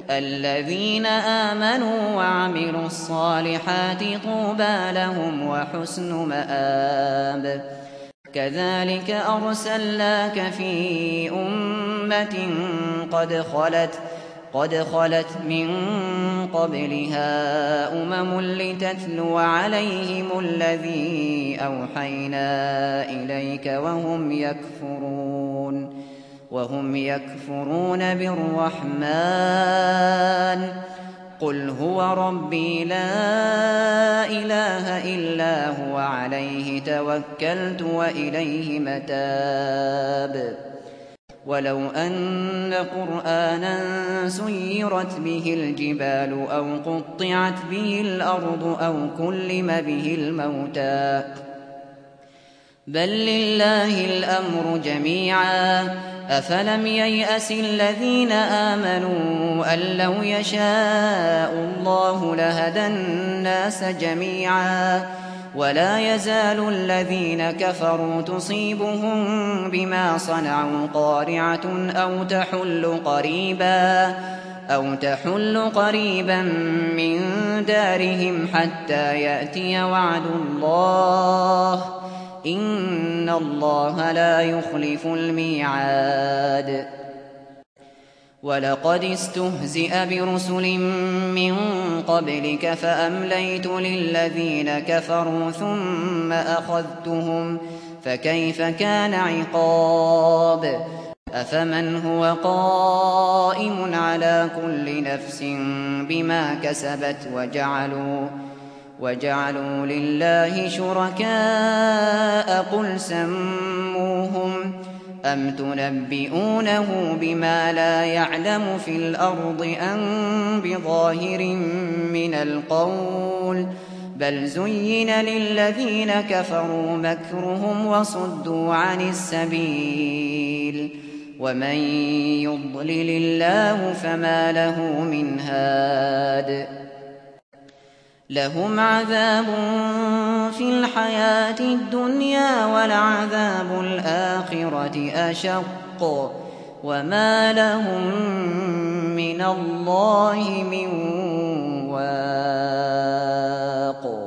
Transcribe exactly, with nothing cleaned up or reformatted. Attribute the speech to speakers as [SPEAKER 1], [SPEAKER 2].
[SPEAKER 1] الذين آمنوا وعملوا الصالحات طوبى لهم وحسن مآب. كذلك أرسلناك في أمة قد خلت قد خلت من قبلها أمم لتتلو عليهم الذي أوحينا إليك وهم يكفرون وهم يكفرون بالرحمن. قل هو ربي لا إله إلا هو عليه توكلت وإليه متاب. ولو أن قرآنا سيرت به الجبال أو قطعت به الأرض أو كلم به الموتى بل لله الأمر جميعا. أفلم ييأس الذين آمنوا أن لو يشاء الله لهدى الناس جميعا. ولا يزال الذين كفروا تصيبهم بما صنعوا قارعة أو تحل قريبا أو تحل قريبا من دارهم حتى يأتي وعد الله إن الله لا يخلف الميعاد. ولقد استهزئ برسل من قبلك فأمليت للذين كفروا ثم أخذتهم فكيف كان عقاب. أفمن هو قائم على كل نفس بما كسبت وجعلوا وجعلوا لله شركاء قل سموهم أم تنبئونه بما لا يعلم في الأرض أم بظاهر من القول بل زين للذين كفروا مكرهم وصدوا عن السبيل ومن يضلل الله فما له من هاد. لهم عذاب في الحياة الدنيا ولعذاب الآخرة أشق وما لهم من الله من واق.